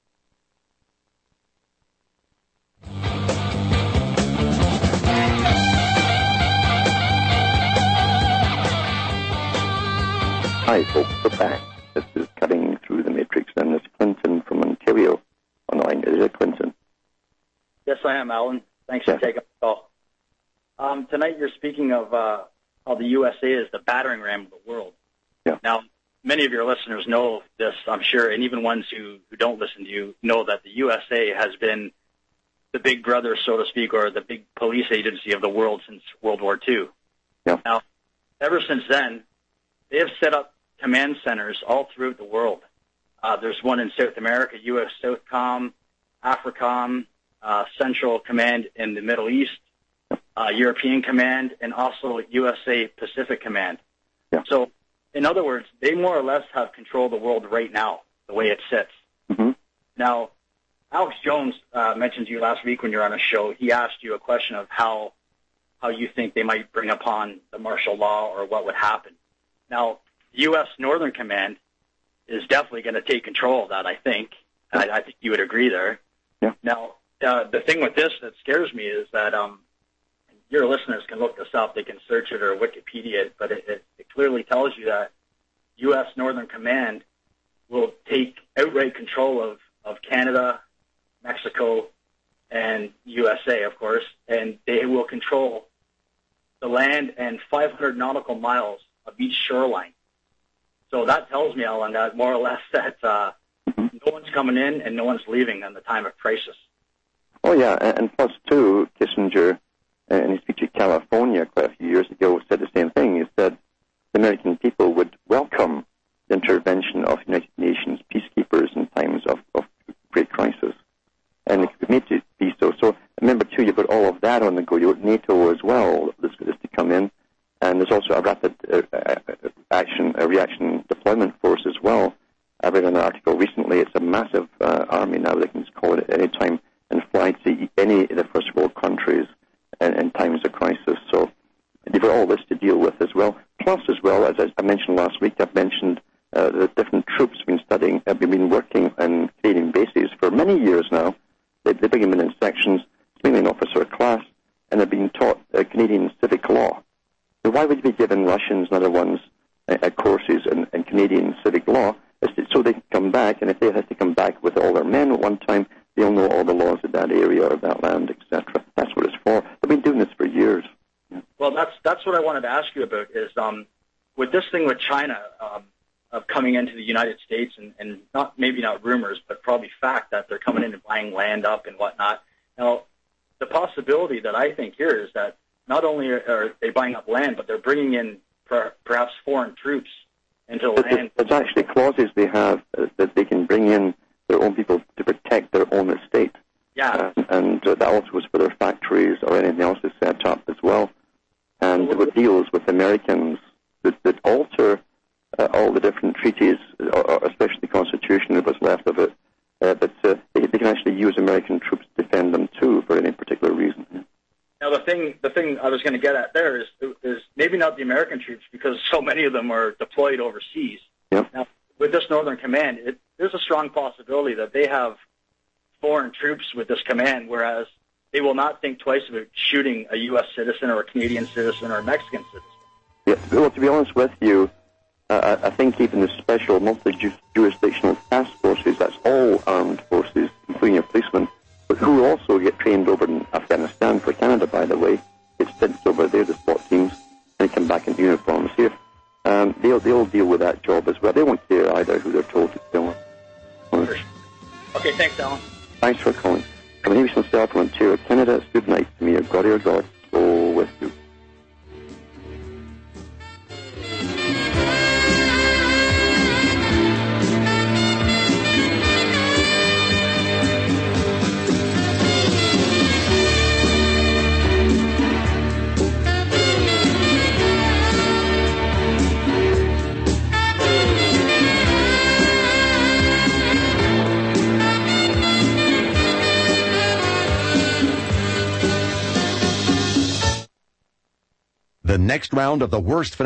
Hi, folks. We're back. This is Cutting Through the Matrix, and it's Clinton from Ontario online. Is it Clinton? Yes, I am, Alan. Thanks for taking the call. Um, tonight you're speaking of uh, how the U S A is the battering ram of the world. Yeah. Now, many of your listeners know this, I'm sure, and even ones who, who don't listen to you know that the U S A has been the big brother, so to speak, or the big police agency of the world since World War Two. Yeah. Now, ever since then, they have set up command centers all throughout the world. Uh, there's one in South America, U S Southcom, AFRICOM, Uh, Central Command in the Middle East, uh, European Command, and also U S A Pacific Command. Yeah. So, in other words, they more or less have control of the world right now, the way it sits. Mm-hmm. Now, Alex Jones uh, mentioned to you last week when you were on a show, he asked you a question of how how you think they might bring upon the martial law or what would happen. Now, the U S Northern Command is definitely going to take control of that, I think. I, I think you would agree there. Yeah. Now, uh, the thing with this that scares me is that um, your listeners can look this up. They can search it or Wikipedia it, but it, it, it clearly tells you that U S Northern Command will take outright control of, of Canada, Mexico, and U S A, of course, and they will control the land and five hundred nautical miles of each shoreline. So that tells me, Alan, that more or less that uh, no one's coming in and no one's leaving in the time of crisis. Oh, yeah, and, and plus, too, Kissinger, uh, in his speech to California quite a few years ago, said the same thing. He said the American people would welcome the intervention of United Nations peacekeepers in times of, of great crisis. And it made it be so. So remember, too, you've got all of that on the go. You've got NATO as well, that's this to come in. And there's also a rapid uh, action, a reaction deployment force as well. I read an article recently. It's a massive uh, army now. They can just call it at any time and fly to any of the first world countries in, in times of crisis. So they've got all this to deal with as well. Plus, as well, as I mentioned last week, I've mentioned uh, the different troops have been studying, have been working on Canadian bases for many years now. They, they bring them in in sections, mainly an officer class, and they're being taught uh, Canadian civic law. So why would you be giving Russians and other ones uh, uh, courses in, in Canadian civic law? It's so they can come back, and if they have to come back with all their men at one time, they'll know all the laws of that area or that land, et cetera. That's what it's for. They've been doing this for years. Yeah. Well, that's that's what I wanted to ask you about is um, with this thing with China um, of coming into the United States and, and not maybe not rumors, but probably fact that they're coming in and buying land up and whatnot. Now, the possibility that I think here is that not only are, are they buying up land, but they're bringing in per, perhaps foreign troops into the land. There's actually clauses they have uh, that they can bring in their own people to protect their own estate. Yeah. Um, and uh, that also was for their factories or anything else is set up as well. And there were deals with Americans that, that alter uh, all the different treaties, or, or especially the Constitution, or what's left of it. Uh, but uh, they, they can actually use American troops to defend them, too, for any particular reason. Yeah. Now, the thing the thing I was going to get at there is is maybe not the American troops, because so many of them are deployed overseas. Yep. Now, with this Northern Command, it, there's a strong possibility that they have foreign troops with this command, whereas they will not think twice about shooting a U S citizen or a Canadian citizen or a Mexican citizen. Yeah, well, to be honest with you, uh, I think even the special multi-jurisdictional task forces, that's all armed forces, including your policemen, but who also get trained over in Afghanistan for Canada, by the way, get sent over there, the SWAT teams, and come back in uniforms here. Um, they'll, they'll deal with that job as well. They won't care either who they're told to deal with. Okay, thanks, Alan. Thanks for calling. From Hamish myself from Ontario, Canada, it's good night to me. Your God, your God, go with you. The next round of the worst